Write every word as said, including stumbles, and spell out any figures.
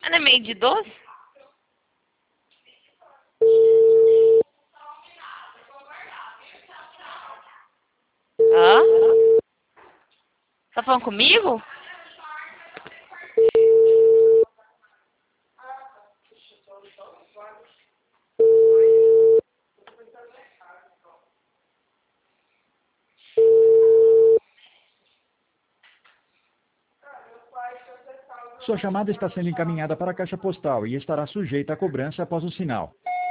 Ela é meio de doce? Hã? Tá falando comigo? Sua chamada está sendo encaminhada para a caixa postal e estará sujeita a cobrança após o sinal.